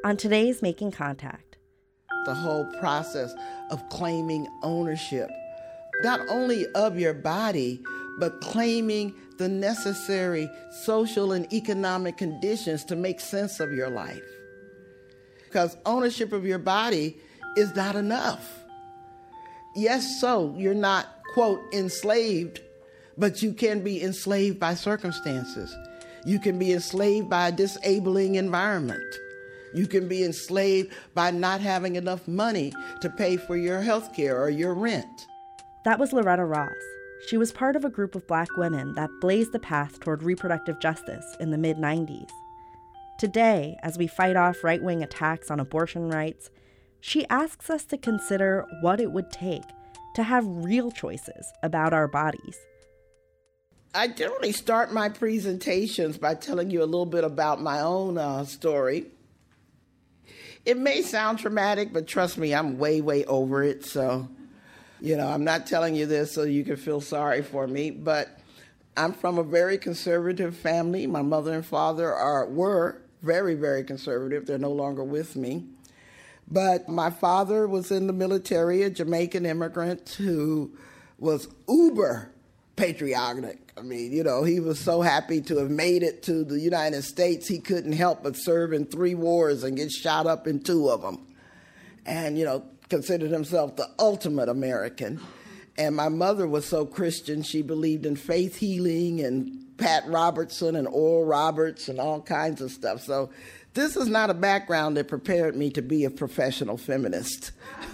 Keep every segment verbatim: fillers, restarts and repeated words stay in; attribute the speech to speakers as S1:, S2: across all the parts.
S1: on today's Making Contact.
S2: The whole process of claiming ownership, not only of your body, but claiming the necessary social and economic conditions to make sense of your life. Because ownership of your body is not enough. Yes, so you're not, quote, enslaved, but you can be enslaved by circumstances. You can be enslaved by a disabling environment. You can be enslaved by not having enough money to pay for your health care or your rent.
S1: That was Loretta Ross. She was part of a group of Black women that blazed the path toward reproductive justice in the mid nineties. Today, as we fight off right-wing attacks on abortion rights, she asks us to consider what it would take to have real choices about our bodies.
S2: I generally start my presentations by telling you a little bit about my own uh, story. It may sound traumatic, but trust me, I'm way, way over it. So, you know, I'm not telling you this so you can feel sorry for me, but I'm from a very conservative family. My mother and father are were very, very conservative. They're no longer with me. But my father was in the military, a Jamaican immigrant who was uber patriotic. I mean, you know, he was so happy to have made it to the United States, he couldn't help but serve in three wars and get shot up in two of them. And, you know, considered himself the ultimate American. And my mother was so Christian, she believed in faith healing and Pat Robertson and Oral Roberts and all kinds of stuff. So this is not a background that prepared me to be a professional feminist.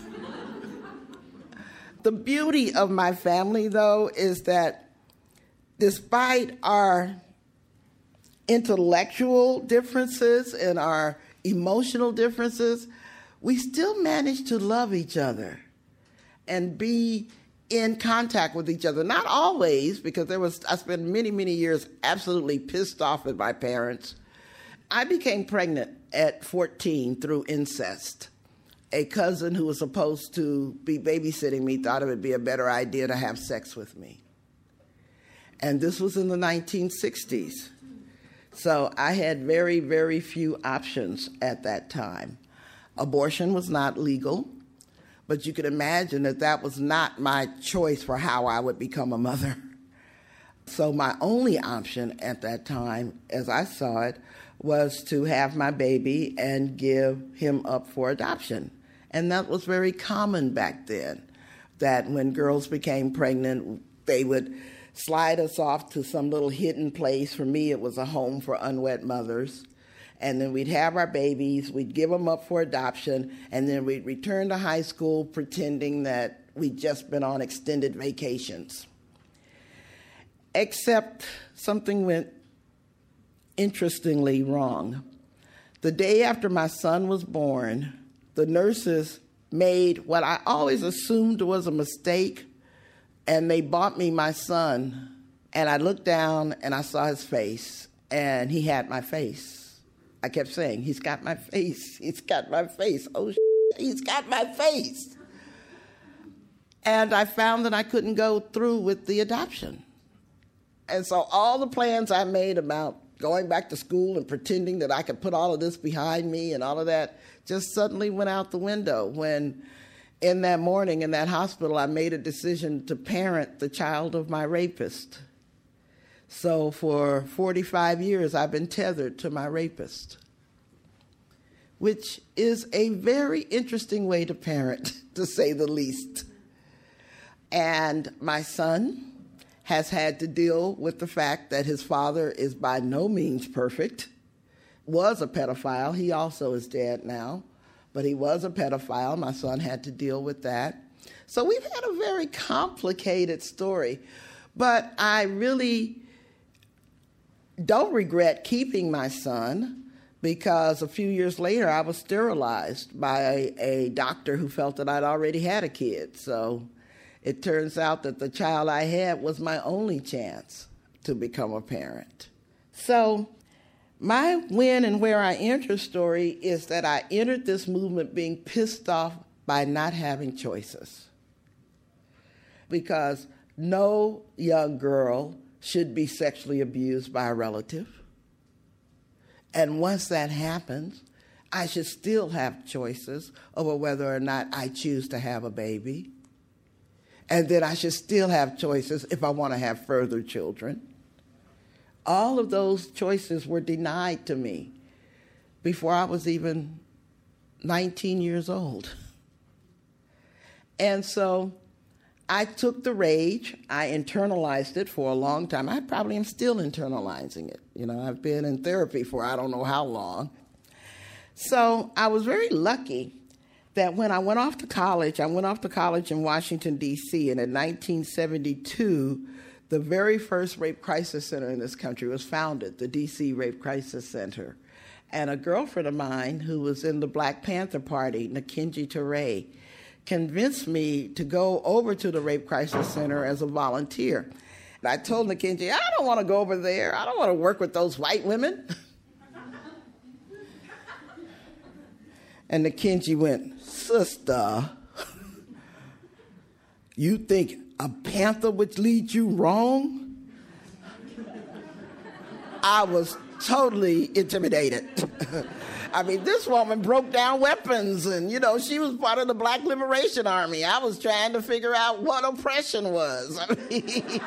S2: The beauty of my family, though, is that despite our intellectual differences and our emotional differences, we still manage to love each other and be in contact with each other. Not always, because there was I spent many, many years absolutely pissed off at my parents. I became pregnant at fourteen through incest. A cousin who was supposed to be babysitting me thought it would be a better idea to have sex with me. And this was in the nineteen sixties. So I had very, very few options at that time. Abortion was not legal, but you could imagine that that was not my choice for how I would become a mother. So my only option at that time, as I saw it, was to have my baby and give him up for adoption. And that was very common back then, that when girls became pregnant, they would slide us off to some little hidden place. For me, it was a home for unwed mothers. And then we'd have our babies, we'd give them up for adoption, and then we'd return to high school pretending that we'd just been on extended vacations. Except something went interestingly wrong. The day after my son was born, the nurses made what I always assumed was a mistake, and they bought me my son. And I looked down and I saw his face, and he had my face. I kept saying, he's got my face, he's got my face, oh shit, he's got my face. And I found that I couldn't go through with the adoption. And so all the plans I made about going back to school and pretending that I could put all of this behind me and all of that just suddenly went out the window when in that morning in that hospital I made a decision to parent the child of my rapist. So for forty-five years I've been tethered to my rapist, which is a very interesting way to parent, to say the least. And my son has had to deal with the fact that his father is by no means perfect, was a pedophile. He also is dead now, but he was a pedophile. My son had to deal with that. So we've had a very complicated story, but I really don't regret keeping my son because a few years later I was sterilized by a, a doctor who felt that I'd already had a kid. So it turns out that the child I had was my only chance to become a parent. So my when and where I enter story is that I entered this movement being pissed off by not having choices. Because no young girl should be sexually abused by a relative. And once that happens, I should still have choices over whether or not I choose to have a baby. And then I should still have choices if I want to have further children. All of those choices were denied to me before I was even nineteen years old. And so I took the rage. I internalized it for a long time. I probably am still internalizing it. You know, I've been in therapy for I don't know how long. So I was very lucky that when I went off to college, I went off to college in Washington, D C, and in nineteen seventy-two, the very first rape crisis center in this country was founded, the D C Rape Crisis Center. And a girlfriend of mine who was in the Black Panther Party, Nakinji Ture, convinced me to go over to the Rape Crisis Center as a volunteer. And I told Nakinji, I don't want to go over there. I don't want to work with those white women. And Nakinji went, sister, you think a panther would lead you wrong? I was totally intimidated. I mean, this woman broke down weapons and, you know, she was part of the Black Liberation Army. I was trying to figure out what oppression was. I mean,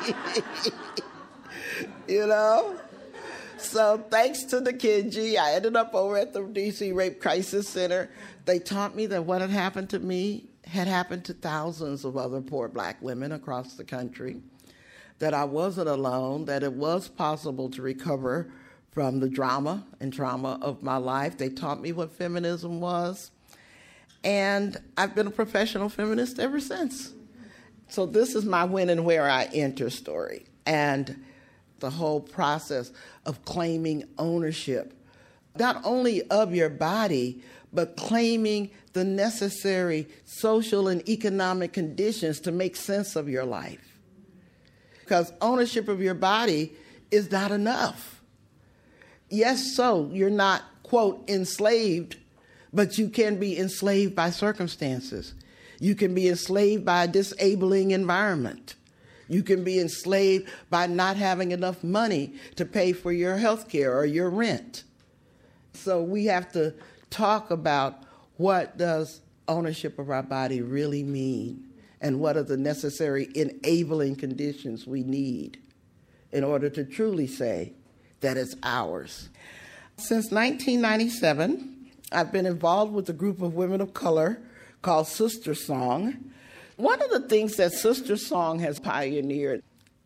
S2: you know? So thanks to Nakinji, I ended up over at the D C Rape Crisis Center. They taught me that what had happened to me had happened to thousands of other poor black women across the country, that I wasn't alone, that it was possible to recover from the drama and trauma of my life. They taught me what feminism was, and I've been a professional feminist ever since. So this is my when and where I enter story, and the whole process of claiming ownership, not only of your body, but claiming the necessary social and economic conditions to make sense of your life. Because ownership of your body is not enough. Yes, so you're not, quote, enslaved, but you can be enslaved by circumstances. You can be enslaved by a disabling environment. You can be enslaved by not having enough money to pay for your health care or your rent. So we have to talk about what does ownership of our body really mean, and what are the necessary enabling conditions we need in order to truly say that it's ours. Since nineteen ninety-seven, I've been involved with a group of women of color called Sister Song. One of the things that Sister Song has pioneered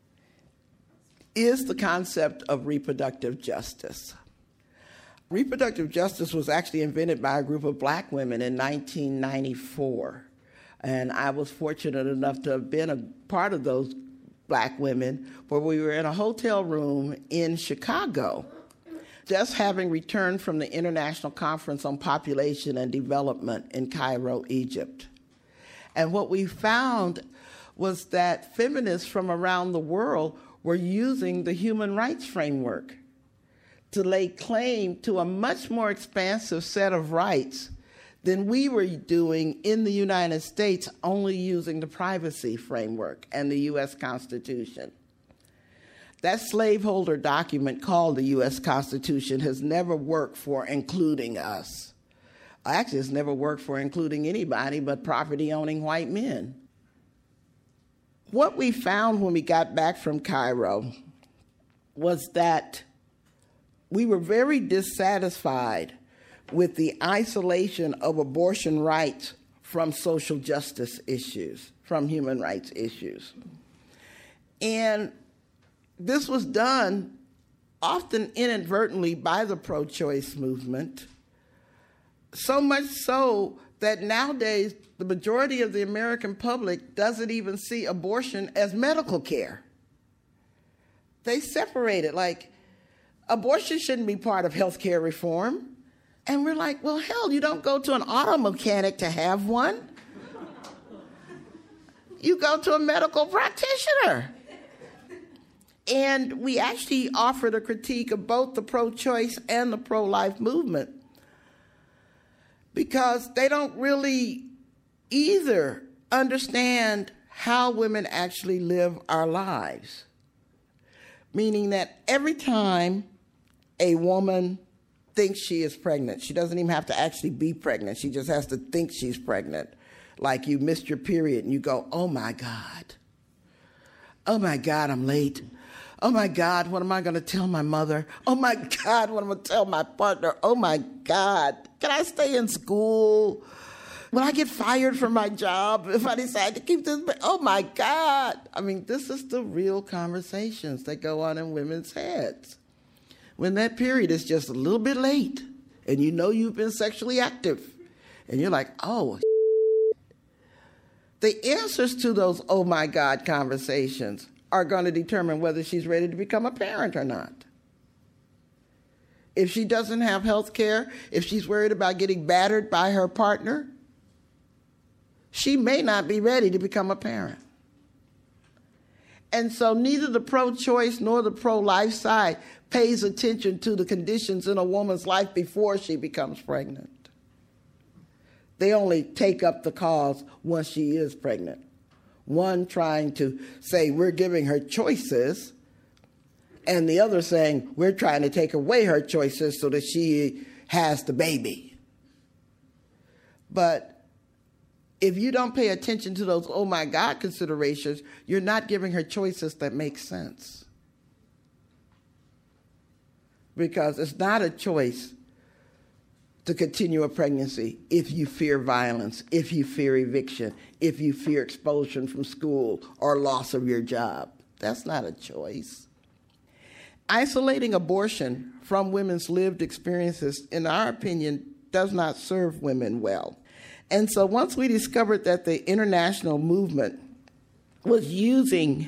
S2: is the concept of reproductive justice. Reproductive justice was actually invented by a group of black women in nineteen ninety-four. And I was fortunate enough to have been a part of those black women where we were in a hotel room in Chicago, just having returned from the International Conference on Population and Development in Cairo, Egypt. And what we found was that feminists from around the world were using the human rights framework to lay claim to a much more expansive set of rights than we were doing in the United States, only using the privacy framework and the U S Constitution. That slaveholder document called the U S Constitution has never worked for including us. Actually, it's never worked for including anybody but property-owning white men. What we found when we got back from Cairo was that we were very dissatisfied with the isolation of abortion rights from social justice issues, from human rights issues. And this was done often inadvertently by the pro-choice movement, so much so that nowadays the majority of the American public doesn't even see abortion as medical care. They separate it, like abortion shouldn't be part of health care reform. And we're like, well, hell, you don't go to an auto mechanic to have one. You go to a medical practitioner. And we actually offered a critique of both the pro-choice and the pro-life movement, because they don't really either understand how women actually live our lives. Meaning that every time a woman thinks she is pregnant. She doesn't even have to actually be pregnant. She just has to think she's pregnant. Like you missed your period and you go, oh my God. Oh my God, I'm late. Oh my God, what am I going to tell my mother? Oh my God, what am I going to tell my partner? Oh my God, can I stay in school? Will I get fired from my job if I decide to keep this? Oh my God. I mean, this is the real conversations that go on in women's heads. When that period is just a little bit late and you know you've been sexually active and you're like, oh, the answers to those oh my God conversations are going to determine whether she's ready to become a parent or not. If she doesn't have health care, if she's worried about getting battered by her partner, she may not be ready to become a parent. And so neither the pro-choice nor the pro-life side pays attention to the conditions in a woman's life before she becomes pregnant. They only take up the cause once she is pregnant. One trying to say we're giving her choices, and the other saying we're trying to take away her choices so that she has the baby. But if you don't pay attention to those oh my God considerations, you're not giving her choices that make sense. Because it's not a choice to continue a pregnancy if you fear violence, if you fear eviction, if you fear expulsion from school or loss of your job. That's not a choice. Isolating abortion from women's lived experiences, in our opinion, does not serve women well. And so once we discovered that the international movement was using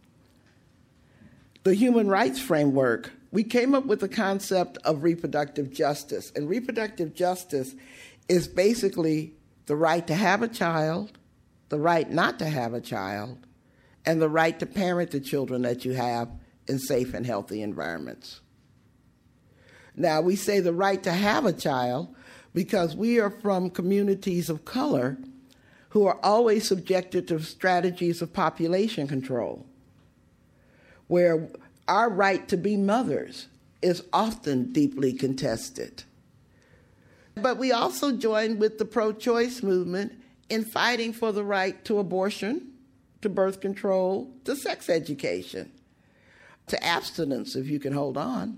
S2: the human rights framework, we came up with the concept of reproductive justice. And reproductive justice is basically the right to have a child, the right not to have a child, and the right to parent the children that you have in safe and healthy environments. Now, we say the right to have a child because we are from communities of color who are always subjected to strategies of population control, where our right to be mothers is often deeply contested. But we also joined with the pro-choice movement in fighting for the right to abortion, to birth control, to sex education, to abstinence if you can hold on.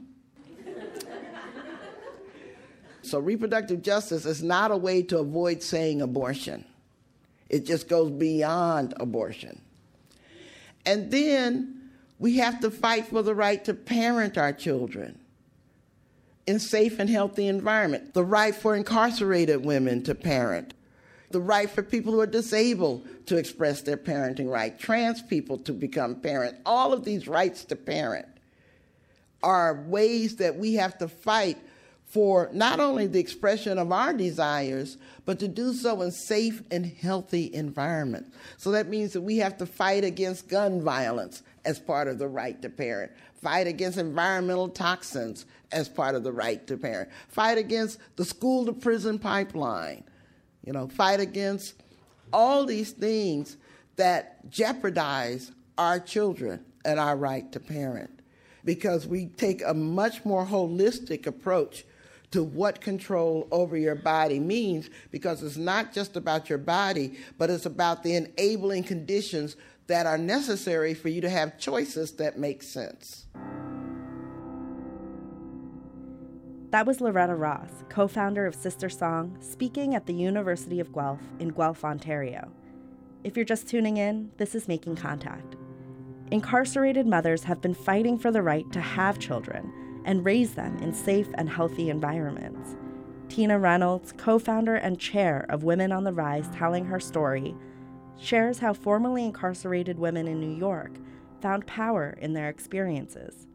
S2: So reproductive justice is not a way to avoid saying abortion. It just goes beyond abortion. And then we have to fight for the right to parent our children in safe and healthy environment, the right for incarcerated women to parent, the right for people who are disabled to express their parenting right, trans people to become parents. All of these rights to parent are ways that we have to fight for not only the expression of our desires, but to do so in safe and healthy environments. So that means that we have to fight against gun violence as part of the right to parent, fight against environmental toxins as part of the right to parent, fight against the school-to-prison pipeline, you know, fight against all these things that jeopardize our children and our right to parent, because we take a much more holistic approach to what control over your body means, because it's not just about your body, but it's about the enabling conditions that are necessary for you to have choices that make sense.
S1: That was Loretta Ross, co-founder of Sister Song, speaking at the University of Guelph in Guelph, Ontario. If you're just tuning in, this is Making Contact. Incarcerated mothers have been fighting for the right to have children and raise them in safe and healthy environments. Tina Reynolds, co-founder and chair of Women on the Rise, telling her story, shares how formerly incarcerated women in New York found power in their experiences.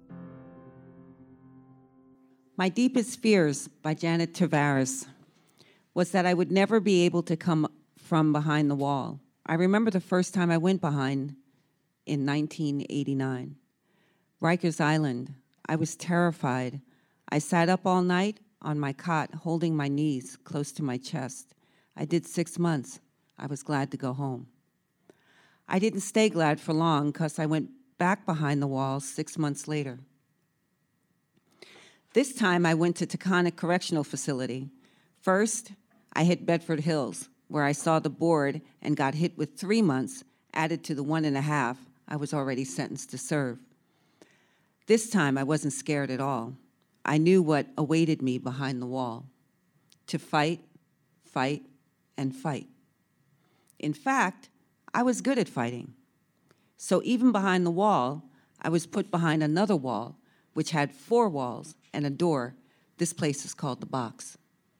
S3: My Deepest Fears by Janet Tavares was that I would never be able to come from behind the wall. I remember the first time I went behind in nineteen eighty-nine. Rikers Island. I was terrified. I sat up all night on my cot, holding my knees close to my chest. I did six months. I was glad to go home. I didn't stay glad for long because I went back behind the walls six months later. This time I went to Taconic Correctional Facility. First, I hit Bedford Hills, where I saw the board and got hit with three months added to the one and a half I was already sentenced to serve. This time I wasn't scared at all. I knew what awaited me behind the wall: to fight, fight, and fight. In fact, I was good at fighting. So even behind the wall, I was put behind another wall, which had four walls and a door. This place is called the box.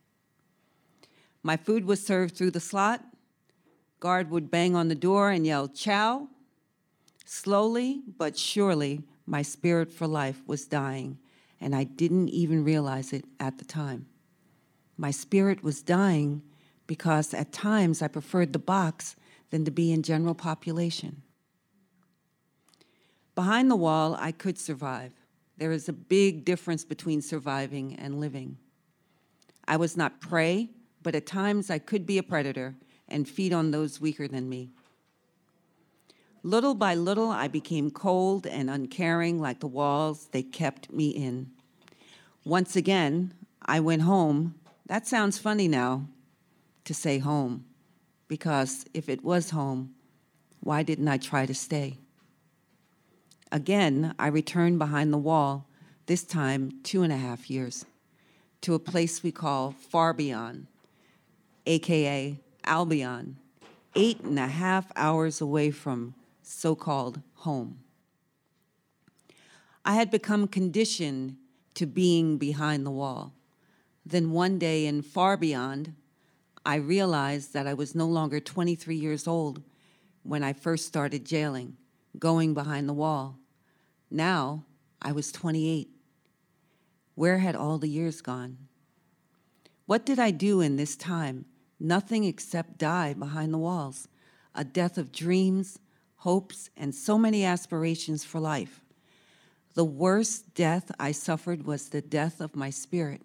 S3: My food was served through the slot. Guard would bang on the door and yell, "Chow." Slowly but surely, my spirit for life was dying, and I didn't even realize it at the time. My spirit was dying because at times I preferred the box than to be in general population. Behind the wall, I could survive. There is a big difference between surviving and living. I was not prey, but at times I could be a predator and feed on those weaker than me. Little by little, I became cold and uncaring like the walls they kept me in. Once again, I went home. That sounds funny now, to say home, because if it was home, why didn't I try to stay? Again, I returned behind the wall, this time two and a half years, to a place we call Far Beyond, A K A Albion, eight and a half hours away from so-called home. I had become conditioned to being behind the wall. Then one day in Far Beyond, I realized that I was no longer twenty-three years old when I first started jailing, going behind the wall. Now, I was twenty-eight. Where had all the years gone? What did I do in this time? Nothing except die behind the walls, a death of dreams, hopes, and so many aspirations for life. The worst death I suffered was the death of my spirit.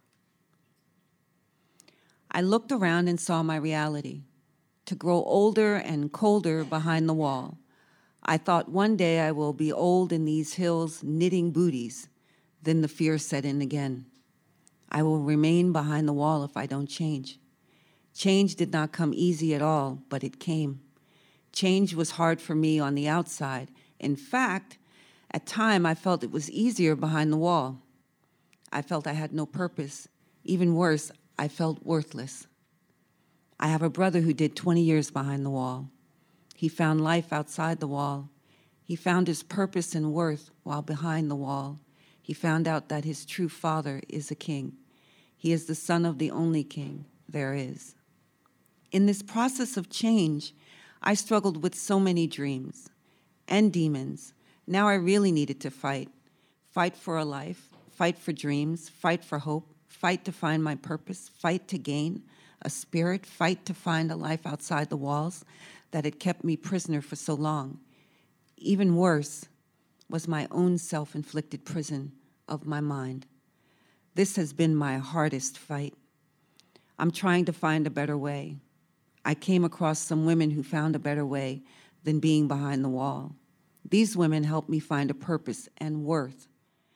S3: I looked around and saw my reality, to grow older and colder behind the wall. I thought one day I will be old in these hills knitting booties. Then the fear set in again. I will remain behind the wall if I don't change. Change did not come easy at all, but it came. Change was hard for me on the outside. In fact, at times I felt it was easier behind the wall. I felt I had no purpose. Even worse, I felt worthless. I have a brother who did twenty years behind the wall. He found life outside the wall. He found his purpose and worth while behind the wall. He found out that his true father is a king. He is the son of the only king there is. In this process of change, I struggled with so many dreams and demons. Now I really needed to fight. Fight for a life, fight for dreams, fight for hope, fight to find my purpose, fight to gain a spirit, fight to find a life outside the walls that had kept me prisoner for so long. Even worse was my own self-inflicted prison of my mind. This has been my hardest fight. I'm trying to find a better way. I came across some women who found a better way than being behind the wall. These women helped me find a purpose and worth.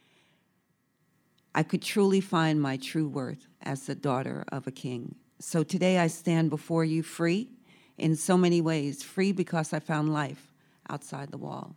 S3: I could truly find my true worth as the daughter of a king. So today I stand before you free in so many ways, free because I found life outside the wall.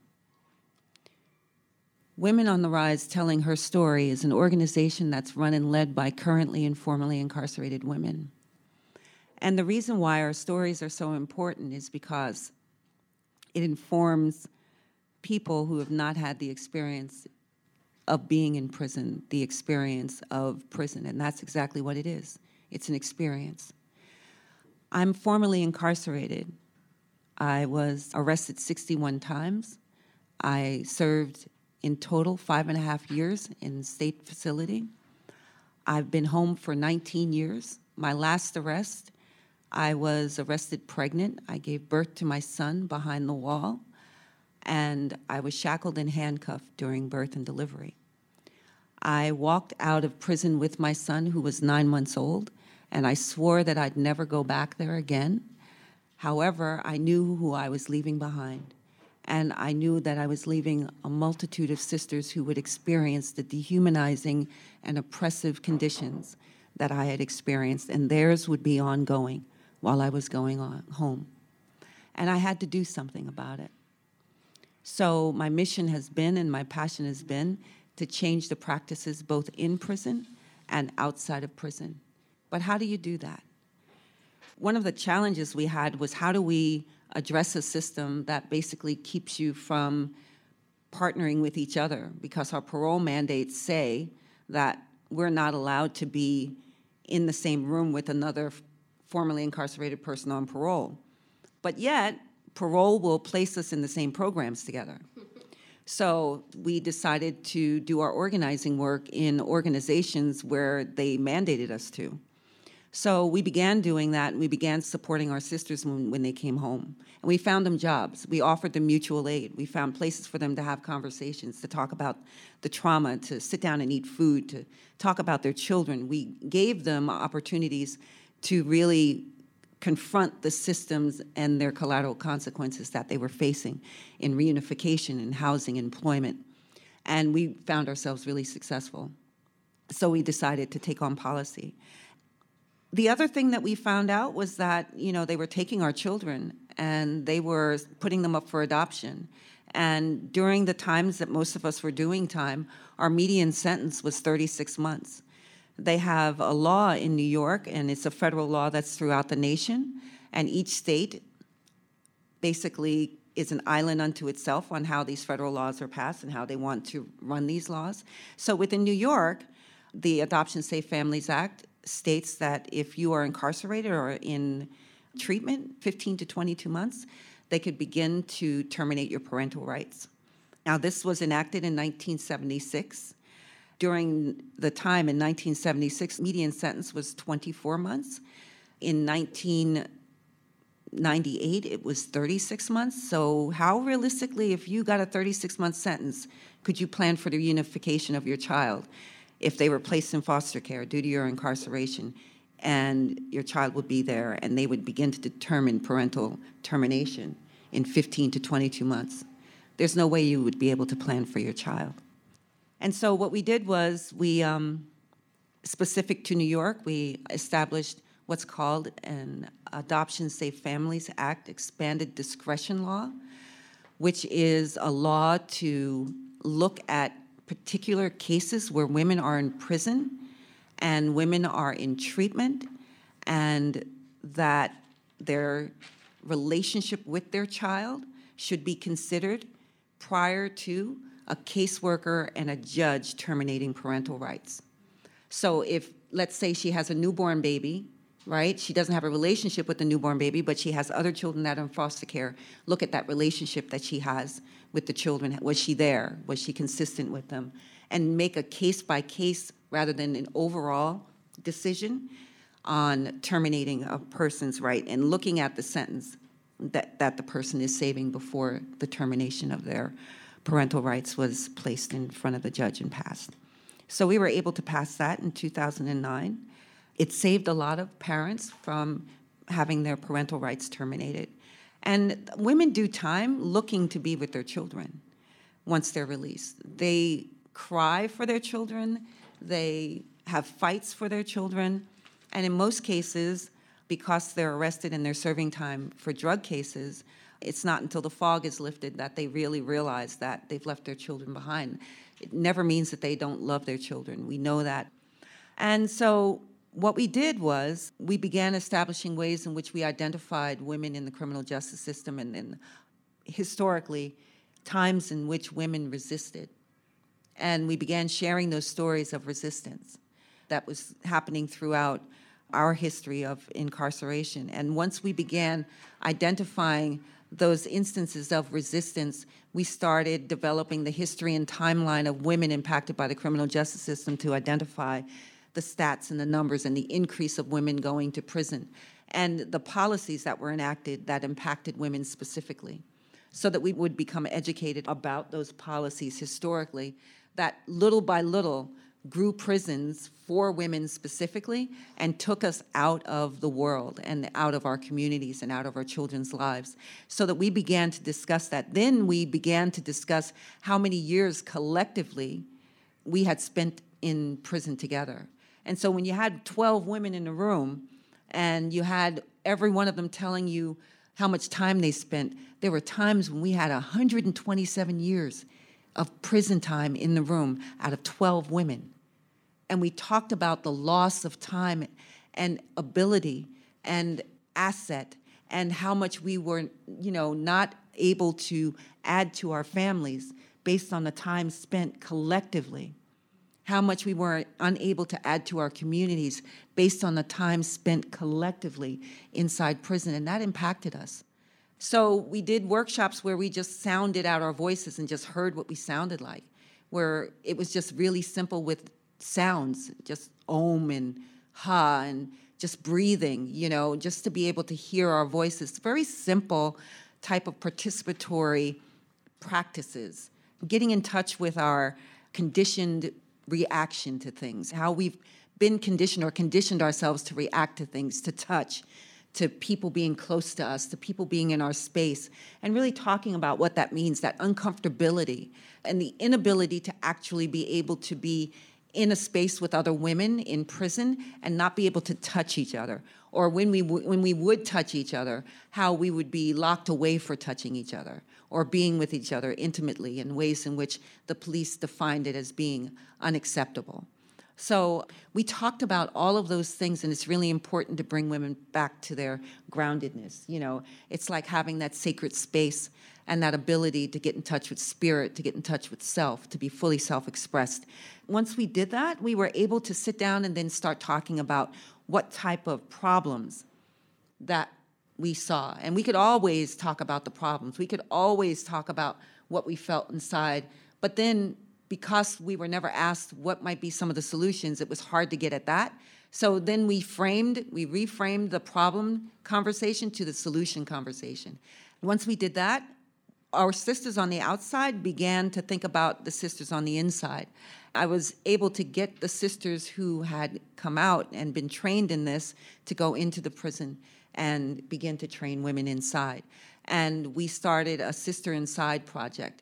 S3: Women on the Rise Telling Her Story is an organization that's run and led by currently and formerly incarcerated women. And the reason why our stories are so important is because it informs people who have not had the experience of being in prison, the experience of prison, and that's exactly what it is. It's an experience. I'm formerly incarcerated. I was arrested sixty-one times. I served in total five and a half years in state facility. I've been home for nineteen years. My last arrest, I was arrested pregnant. I gave birth to my son behind the wall, and I was shackled and handcuffed during birth and delivery. I walked out of prison with my son, who was nine months old, and I swore that I'd never go back there again. However, I knew who I was leaving behind, And I knew that I was leaving a multitude of sisters who would experience the dehumanizing and oppressive conditions that I had experienced, and theirs would be ongoing while I was going on home. And I had to do something about it. So my mission has been, and my passion has been, to change the practices both in prison and outside of prison. But how do you do that? One of the challenges we had was, how do we address a system that basically keeps you from partnering with each other? Because our parole mandates say that we're not allowed to be in the same room with another formerly incarcerated person on parole. But yet, parole will place us in the same programs together. So we decided to do our organizing work in organizations where they mandated us to. So we began doing that, and we began supporting our sisters when, when they came home. And we found them jobs. We offered them mutual aid. We found places for them to have conversations, to talk about the trauma, to sit down and eat food, to talk about their children. We gave them opportunities to really confront the systems and their collateral consequences that they were facing in reunification and housing, employment. And we found ourselves really successful. So we decided to take on policy. The other thing that we found out was that, you know, they were taking our children and they were putting them up for adoption. And during the times that most of us were doing time, our median sentence was thirty-six months. They have a law in New York, and it's a federal law that's throughout the nation, and each state basically is an island unto itself on how these federal laws are passed and how they want to run these laws. So within New York, the Adoption Safe Families Act states that if you are incarcerated or in treatment, fifteen to twenty-two months, they could begin to terminate your parental rights. Now, this was enacted in nineteen seventy-six. During the time in nineteen seventy-six, median sentence was twenty-four months. In nineteen ninety-eight, it was thirty-six months. So how realistically, if you got a thirty-six month sentence, could you plan for the reunification of your child if they were placed in foster care due to your incarceration, and your child would be there and they would begin to determine parental termination in fifteen to twenty-two months? There's no way you would be able to plan for your child. And so what we did was, we, um, specific to New York, we established what's called an Adoption Safe Families Act expanded discretion law, which is a law to look at particular cases where women are in prison and women are in treatment, and that their relationship with their child should be considered prior to a caseworker and a judge terminating parental rights. So if, let's say she has a newborn baby, right? She doesn't have a relationship with the newborn baby, but she has other children that are in foster care. Look at that relationship that she has with the children. Was she there? Was she consistent with them? And make a case-by-case rather than an overall decision on terminating a person's right and looking at the sentence that, that the person is saving before the termination of their parental rights was placed in front of the judge and passed. So we were able to pass that in two thousand nine. It saved a lot of parents from having their parental rights terminated. And women do time looking to be with their children once they're released. They cry for their children, they have fights for their children, and in most cases, because they're arrested and they're serving time for drug cases, it's not until the fog is lifted that they really realize that they've left their children behind. It never means that they don't love their children. We know that. And so what we did was we began establishing ways in which we identified women in the criminal justice system and, and historically times in which women resisted. And we began sharing those stories of resistance that was happening throughout our history of incarceration. And once we began identifying those instances of resistance, we started developing the history and timeline of women impacted by the criminal justice system to identify the stats and the numbers and the increase of women going to prison and the policies that were enacted that impacted women specifically, so that we would become educated about those policies historically, that little by little grew prisons for women specifically and took us out of the world and out of our communities and out of our children's lives, so that we began to discuss that. Then we began to discuss how many years collectively we had spent in prison together. And so when you had twelve women in a room and you had every one of them telling you how much time they spent, there were times when we had one hundred twenty-seven years of prison time in the room out of twelve women. And we talked about the loss of time and ability and asset and how much we were, you know, not able to add to our families based on the time spent collectively. How much we were unable to add to our communities based on the time spent collectively inside prison, and that impacted us. So we did workshops where we just sounded out our voices and just heard what we sounded like, where it was just really simple with sounds, just om and ha and just breathing, you know, just to be able to hear our voices. Very simple type of participatory practices, getting in touch with our conditioned reaction to things, how we've been conditioned or conditioned ourselves to react to things, to touch, to people being close to us, to people being in our space, and really talking about what that means, that uncomfortability and the inability to actually be able to be in a space with other women in prison and not be able to touch each other. Or when we w- when we would touch each other, how we would be locked away for touching each other or being with each other intimately in ways in which the police defined it as being unacceptable. So we talked about all of those things, and it's really important to bring women back to their groundedness. You know, it's like having that sacred space and that ability to get in touch with spirit, to get in touch with self, to be fully self-expressed. Once we did that, we were able to sit down and then start talking about what type of problems that we saw. And we could always talk about the problems. We could always talk about what we felt inside. But then, because we were never asked what might be some of the solutions, it was hard to get at that. So then we framed, we reframed the problem conversation to the solution conversation. Once we did that, our sisters on the outside began to think about the sisters on the inside. I was able to get the sisters who had come out and been trained in this to go into the prison and begin to train women inside. And we started a Sister Inside project.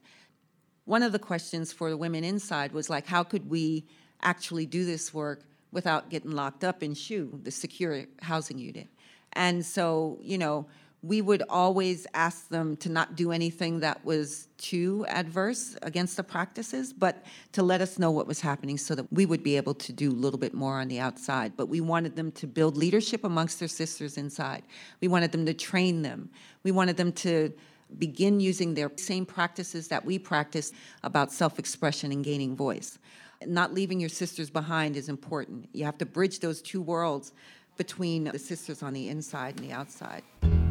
S3: One of the questions for the women inside was like, how could we actually do this work without getting locked up in S H U, the secure housing unit? And so, you know, we would always ask them to not do anything that was too adverse against the practices, but to let us know what was happening so that we would be able to do a little bit more on the outside. But we wanted them to build leadership amongst their sisters inside. We wanted them to train them. We wanted them to begin using their same practices that we practice about self-expression and gaining voice. Not leaving your sisters behind is important. You have to bridge those two worlds between the sisters on the inside and the outside.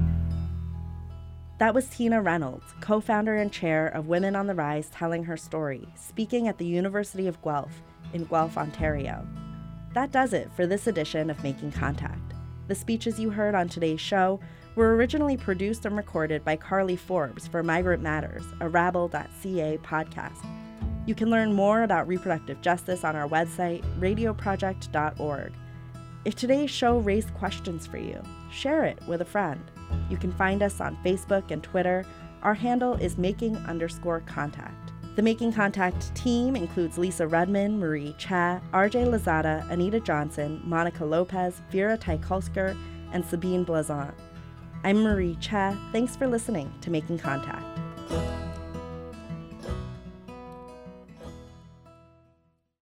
S1: That was Tina Reynolds, co-founder and chair of Women on the Rise, telling her story, speaking at the University of Guelph in Guelph, Ontario. That does it for this edition of Making Contact. The speeches you heard on today's show were originally produced and recorded by Carly Forbes for Migrant Matters, a rabble dot c a podcast. You can learn more about reproductive justice on our website, radio project dot org. If today's show raised questions for you, share it with a friend. You can find us on Facebook and Twitter. Our handle is making underscore contact. The Making Contact team includes Lisa Rudman, Marie Cha, R J Lazada, Anita Johnson, Monica Lopez, Vera Teikulsker, and Sabine Blazant. I'm Marie Cha. Thanks for listening to Making Contact.